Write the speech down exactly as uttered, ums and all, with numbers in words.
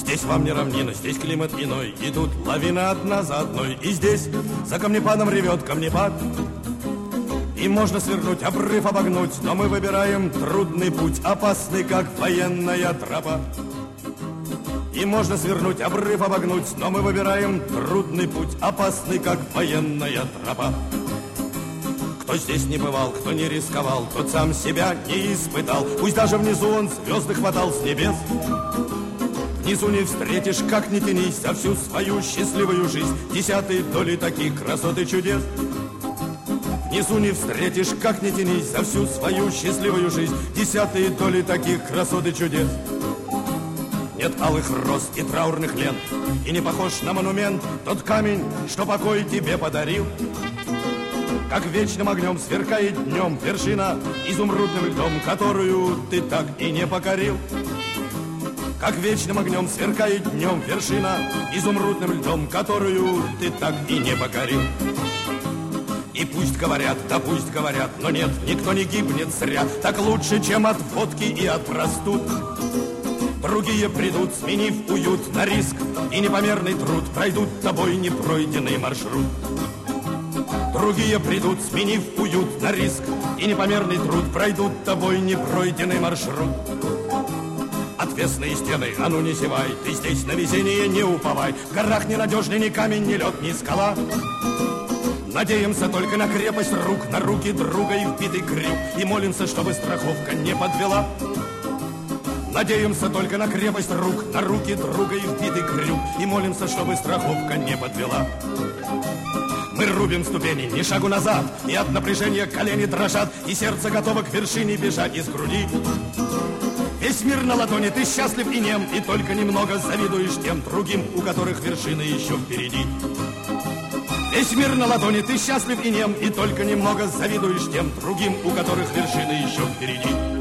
Здесь вам не равнина, здесь климат иной, и тут лавина одна за одной. И здесь за камнепадом ревет камнепад, и можно свернуть, обрыв обогнуть, но мы выбираем трудный путь, опасный, как военная тропа. И можно свернуть, обрыв обогнуть, но мы выбираем трудный путь, опасный, как военная тропа. Кто здесь не бывал, кто не рисковал, тот сам себя не испытал. Пусть даже внизу он звезды хватал с небес. Внизу не встретишь, как ни тянись, за всю свою счастливую жизнь десятой доли таких красот и чудес. Внизу не встретишь, как ни тянись, за всю свою счастливую жизнь десятые доли таких красот и чудес. Нет алых роз и траурных лент, и не похож на монумент тот камень, что покой тебе подарил. Как вечным огнем сверкает днем вершина изумрудным льдом, которую ты так и не покорил. Как вечным огнем сверкает днем вершина изумрудным льдом, которую ты так и не покорил. И пусть говорят, да пусть говорят, но нет, никто не гибнет зря. Так лучше, чем от водки и от простуд. Другие придут, сменив уют на риск и непомерный труд, пройдут тобой непройденный маршрут. Другие придут, сменив уют на риск и непомерный труд, пройдут тобой непройденный маршрут. Отвесные стены, а ну не зевай, ты здесь на везение не уповай. В горах ненадежный ни камень, ни лед, ни скала. Надеемся только на крепость рук, на руки друга и вбитый крюк, и молимся, чтобы страховка не подвела. Надеемся только на крепость рук, на руки друга и вбитый крюк, и молимся, чтобы страховка не подвела. Мы рубим ступени, ни шагу назад, и от напряжения колени дрожат, и сердце готово к вершине бежать из груди. Весь мир на ладони, ты счастлив и нем, и только немного завидуешь тем другим, у которых вершины еще впереди. Весь мир на ладони, ты счастлив и нем, и только немного завидуешь тем другим, у которых вершины еще впереди.